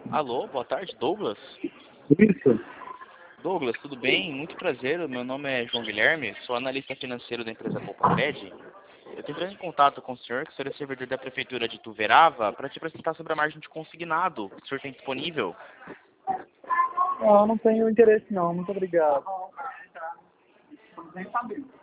Alô, boa tarde, Douglas. Isso. Douglas, tudo bem? Muito prazer, meu nome é João Guilherme, sou analista financeiro da empresa Copacred. Eu estou entrando em contato com o senhor, que o senhor é servidor da prefeitura de Ituverava, para te apresentar sobre a margem de consignado que o senhor tem disponível. Não, não tenho interesse não, muito obrigado.